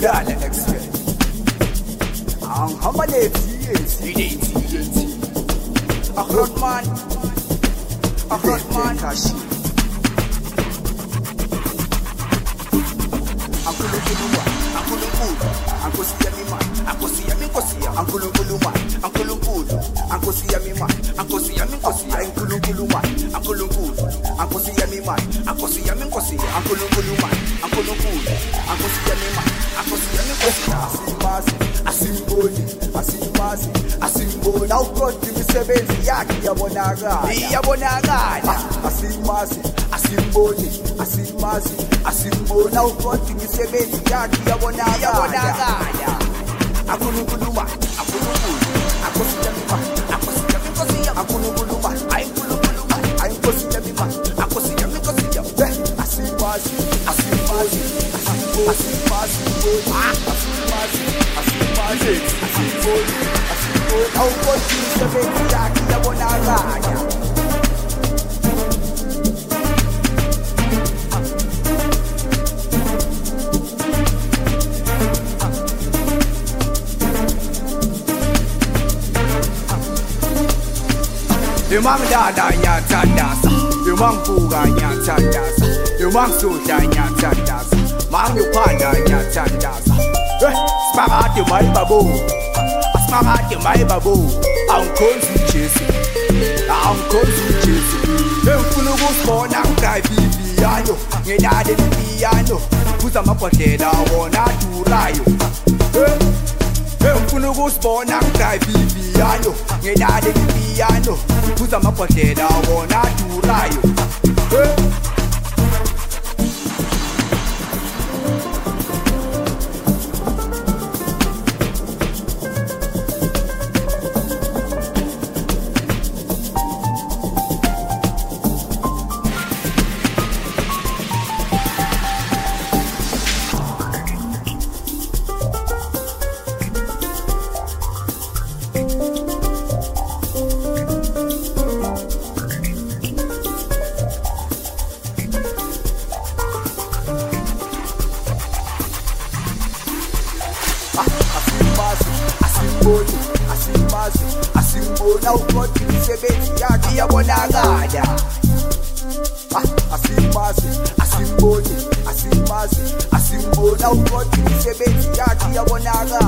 Dala expert. How many years? A hot man. A hot man. Ankulunguluma, ankulungulu, ankosia mima, ankosia minkosia, ankulunguluma, ankulungulu, ankosia mima, ankosia minkosia, ankulunguluma, ankulungulu, ankosia mima, ankosia minkosia, ankulunguluma, ankulungulu, ankosia mima, ankosia minkosia. Asimboni, asimbasi, asimboni. Awukhothi imisebenzi yakhe iyabonakala. Asimbasi, asimboni, asimbasi, asimboni. Awukhothi imisebenzi yakhe iyabonakala. Akulunguluma, akulungulu, akosia mima, akosia minkosia, akulunguluma, ayinkulunguluma, ayinkosia mima, akosia minkosia. Asimbasi, asimbasi, asimbasi, asimbasi, asimbasi, asimboni, asimboni. Awukhothi imisebenzi yakhe iyabonakala. Imam dada nyatandasa, imam buga nyatandasa, imam suda nyatandasa, mangu panda nyatandasa. Smarate mai babu, smarate mai babu. Unkonzi Jesu, unkonzi Jesu. Emfunu busbona ngai Viviano, ngedade Viviano. Kuza mapotela wona durayo. Emfunu busbona ngai Viviano, ngedade Viviano. Kuza mapotela wona durayo. Asimboni, asimbasi, asimboni. Awukhothi imisebenzi yakhe iyabonakala. Asimbasi, asimboni, asimbasi, asimboni. Awukhothi imisebenzi yakhe iyabonakala.